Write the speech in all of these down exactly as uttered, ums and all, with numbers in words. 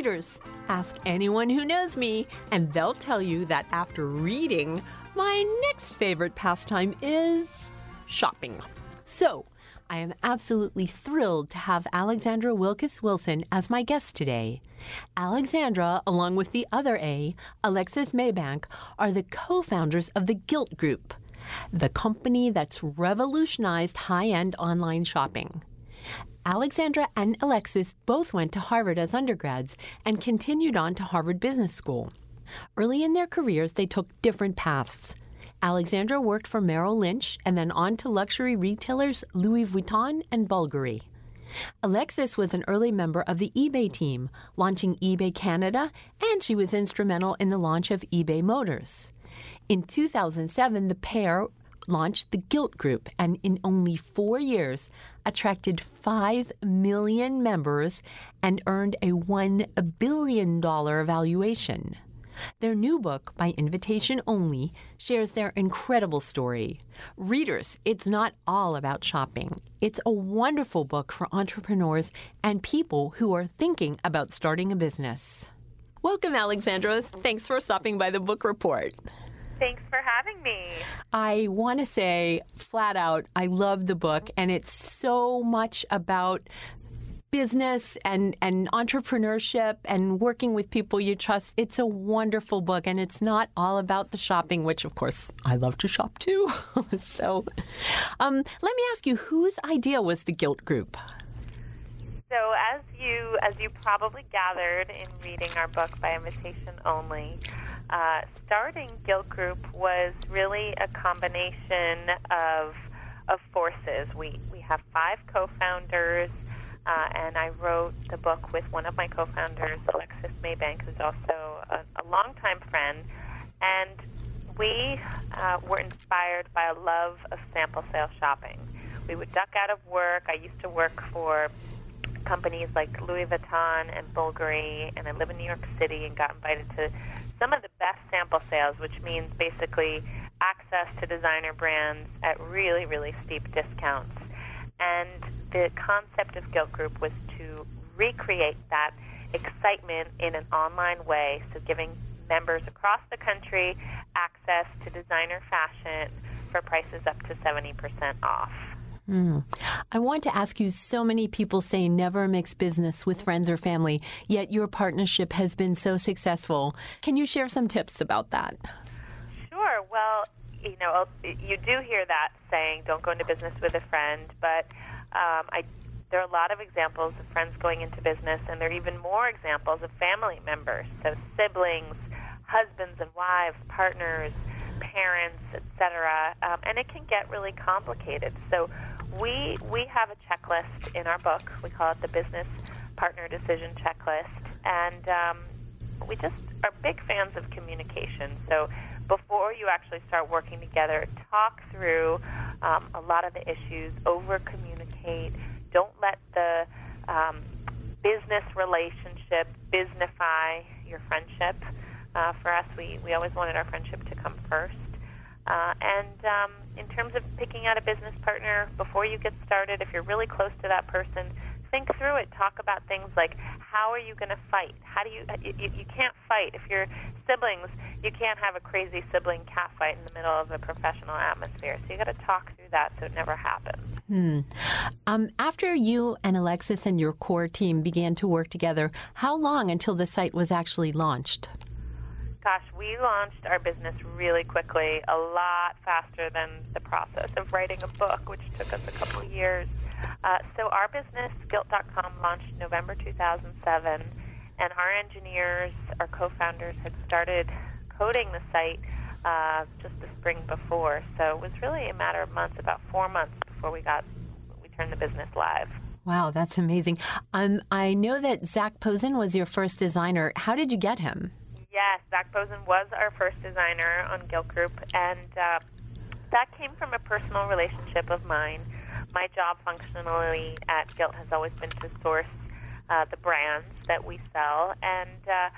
readers. Ask anyone who knows me, and they'll tell you that after reading, my next favorite pastime is shopping. So, I am absolutely thrilled to have Alexandra Wilkes Wilson as my guest today. Alexandra, along with the other A, Alexis Maybank, are the co-founders of the Gilt Group, the company that's revolutionized high-end online shopping. Alexandra and Alexis both went to Harvard as undergrads and continued on to Harvard Business School. Early in their careers, they took different paths. Alexandra worked for Merrill Lynch and then on to luxury retailers Louis Vuitton and Bulgari. Alexis was an early member of the eBay team, launching eBay Canada, and she was instrumental in the launch of eBay Motors. In two thousand seven, the pair launched the Gilt Group, and in only four years, attracted five million members and earned a one billion dollars valuation. Their new book, By Invitation Only, shares their incredible story. Readers, it's not all about shopping. It's a wonderful book for entrepreneurs and people who are thinking about starting a business. Welcome, Alexandra. Thanks for stopping by the Book Report. Thanks for having me. I want to say flat out, I love the book, and it's so much about business and, and entrepreneurship and working with people you trust. It's a wonderful book, and it's not all about the shopping, which, of course, I love to shop too. so um, let me ask you, whose idea was the Gilt Group? So as you as you probably gathered in reading our book By Invitation Only, uh, starting Gilt Group was really a combination of of forces. We we have five co-founders. Uh, and I wrote the book with one of my co-founders, Alexis Maybank, who's also a, a longtime friend. And we uh, were inspired by a love of sample sale shopping. We would duck out of work. I used to work for companies like Louis Vuitton and Bulgari, and I live in New York City and got invited to some of the best sample sales, which means basically access to designer brands at really, really steep discounts. And the concept of Gilt Group was to recreate that excitement in an online way, so giving members across the country access to designer fashion for prices up to seventy percent off. Mm. I want to ask you, so many people say never mix business with friends or family, yet your partnership has been so successful. Can you share some tips about that? Sure. Well, you know, you do hear that saying, don't go into business with a friend, but um, I, there are a lot of examples of friends going into business, and there are even more examples of family members, so siblings, husbands and wives, partners, parents, et cetera, um, and it can get really complicated. So we we have a checklist in our book. We call it the Business Partner Decision Checklist, and um, we just are big fans of communication. So before you actually start working together, talk through um, a lot of the issues, over-communicate. Don't let the um, business relationship businessify your friendship. Uh, for us, we, we always wanted our friendship to come first. Uh, and um, in terms of picking out a business partner, before you get started, if you're really close to that person, think through it. Talk about things like, how are you going to fight? How do you, you, you can't fight. If you're siblings, you can't have a crazy sibling cat fight in the middle of a professional atmosphere. So you got to talk through that so it never happens. Hmm. Um, after you and Alexis and your core team began to work together, how long until the site was actually launched? Gosh, we launched our business really quickly, a lot faster than the process of writing a book, which took us a couple of years. Uh, so our business, Gilt dot com, launched November two thousand seven, and our engineers, our co-founders, had started coding the site uh, just the spring before. So it was really a matter of months, about four months before we got we turned the business live. Wow, that's amazing. Um, I know that Zach Posen was your first designer. How did you get him? Yes, Zach Posen was our first designer on Gilt Group, and uh, that came from a personal relationship of mine. My job functionally at Gilt has always been to source uh, the brands that we sell, and uh,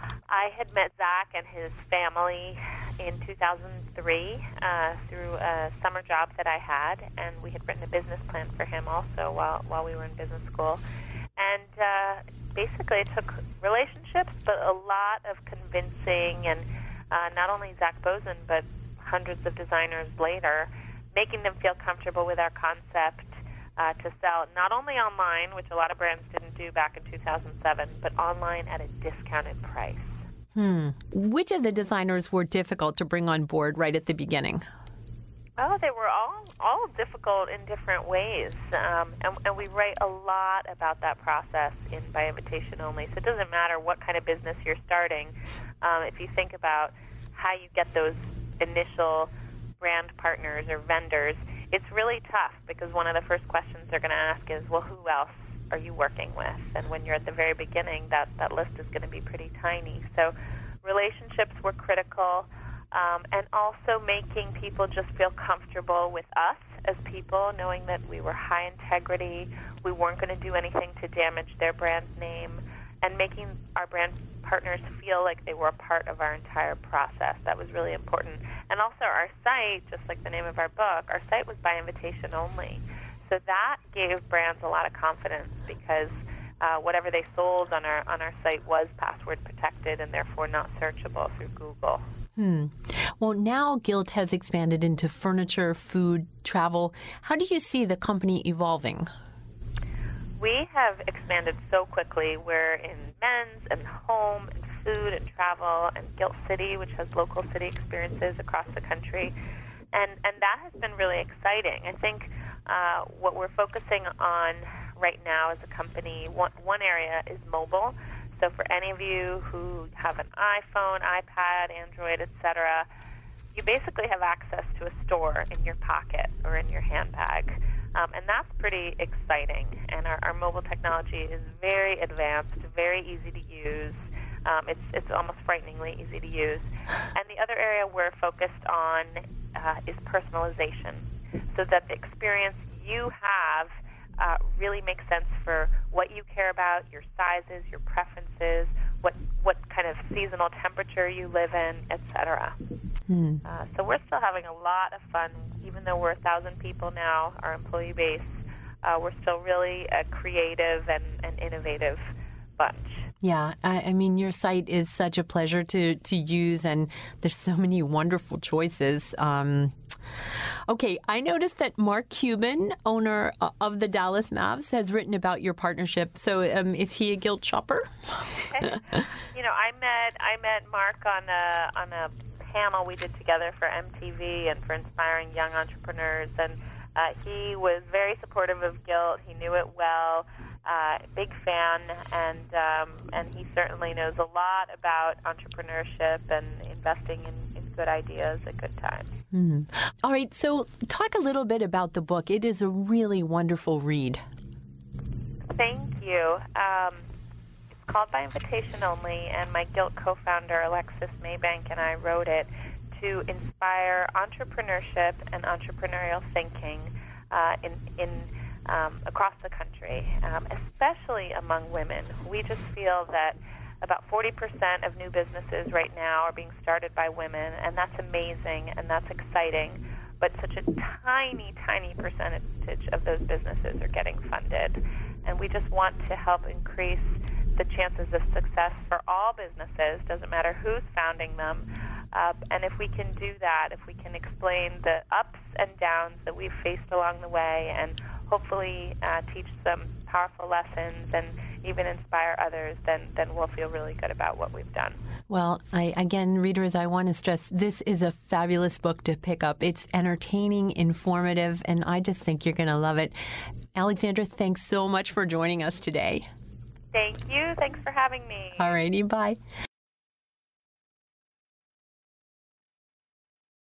I had met Zach and his family in two thousand three uh, through a summer job that I had, and we had written a business plan for him also while, while we were in business school. and uh, basically it took relationships, but a lot of convincing, and uh, not only Zach Bozen, but hundreds of designers later, making them feel comfortable with our concept uh, to sell not only online, which a lot of brands didn't do back in two thousand seven, but online at a discounted price. Hmm. Which of the designers were difficult to bring on board right at the beginning? Oh, they were all all difficult in different ways, um, and, and we write a lot about that process in By Invitation Only. So it doesn't matter what kind of business you're starting. Um, if you think about how you get those initial brand partners or vendors, it's really tough because one of the first questions they're going to ask is, well, who else are you working with? And when you're at the very beginning, that, that list is going to be pretty tiny. So relationships were critical, um, and also making people just feel comfortable with us as people, knowing that we were high integrity, we weren't going to do anything to damage their brand name, and making our brand partners feel like they were a part of our entire process. That was really important. And also our site, just like the name of our book, our site was by invitation only. So that gave brands a lot of confidence because uh, whatever they sold on our on our site was password protected and therefore not searchable through Google. Hmm. Well, now Gilt has expanded into furniture, food, travel. How do you see the company evolving? We have expanded so quickly. We're in men's and home and food and travel and Gilt City, which has local city experiences across the country. And, and that has been really exciting. I think uh, what we're focusing on right now as a company, one, one area is mobile. So for any of you who have an iPhone, iPad, Android, et cetera, you basically have access to a store in your pocket or in your handbag. Um, and that's pretty exciting. And our, our mobile technology is very advanced, very easy to use. Um, it's, it's almost frighteningly easy to use. And the other area we're focused on uh, is personalization, so that the experience you have uh, really makes sense for what you care about, your sizes, your preferences, what what kind of seasonal temperature you live in, et cetera. Hmm. Uh, so we're still having a lot of fun, even though we're a thousand people now, our employee base. Uh, we're still really a creative and, and innovative bunch. Yeah, I, I mean, your site is such a pleasure to, to use, and there's so many wonderful choices. Um, okay, I noticed that Mark Cuban, owner of the Dallas Mavs, has written about your partnership. So um, is he a Gilt shopper? You know, I met I met Mark on a on a panel we did together for M T V and for Inspiring Young Entrepreneurs, and uh, he was very supportive of Gilt. He knew it well. Uh, big fan, and um, and he certainly knows a lot about entrepreneurship and investing in, in good ideas at good times. Mm. All right, so talk a little bit about the book. It is a really wonderful read. Thank you. Um, it's called By Invitation Only, and my Gilt co-founder, Alexis Maybank, and I wrote it to inspire entrepreneurship and entrepreneurial thinking uh, in in Um, across the country, um, especially among women. We just feel that about forty percent of new businesses right now are being started by women, and that's amazing and that's exciting, but such a tiny, tiny percentage of those businesses are getting funded. And we just want to help increase the chances of success for all businesses, doesn't matter who's founding them. Uh, and if we can do that, if we can explain the ups and downs that we've faced along the way and hopefully uh, teach some powerful lessons and even inspire others, then, then we'll feel really good about what we've done. Well, I, again, readers, I want to stress this is a fabulous book to pick up. It's entertaining, informative, and I just think you're going to love it. Alexandra, thanks so much for joining us today. Thank you. Thanks for having me. All righty. Bye.